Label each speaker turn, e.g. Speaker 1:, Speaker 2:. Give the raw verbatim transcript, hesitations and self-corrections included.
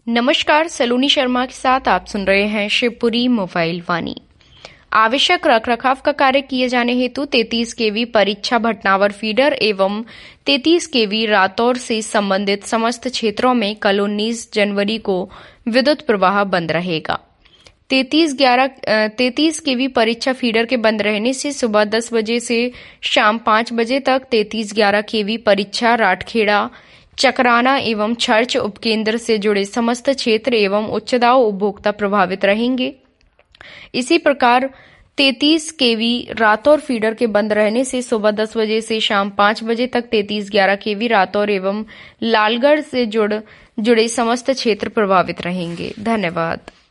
Speaker 1: नमस्कार, सलोनी शर्मा के साथ आप सुन रहे हैं शिवपुरी मोबाइल वाणी। आवश्यक रखरखाव का कार्य किए जाने हेतु तैंतीस केवी परीक्षा भटनावर फीडर एवं तैंतीस केवी रातौर से संबंधित समस्त क्षेत्रों में कल उन्नीस जनवरी को विद्युत प्रवाह बंद रहेगा। तैंतीस ग्यारह तैंतीस केवी परीक्षा फीडर के बंद रहने से सुबह दस बजे से शाम पांच बजे तक तैंतीस ग्यारह केवी परीक्षा राठखेड़ा, चकराना एवं चर्च उपकेंद्र से जुड़े समस्त क्षेत्र एवं उच्च दाब उपभोक्ता प्रभावित रहेंगे। इसी प्रकार तैंतीस केवी रातौर फीडर के बंद रहने से सुबह दस बजे से शाम पांच बजे तक तैंतीस ग्यारह केवी रातौर एवं लालगढ़ से जुड़ जुड़े समस्त क्षेत्र प्रभावित रहेंगे। धन्यवाद।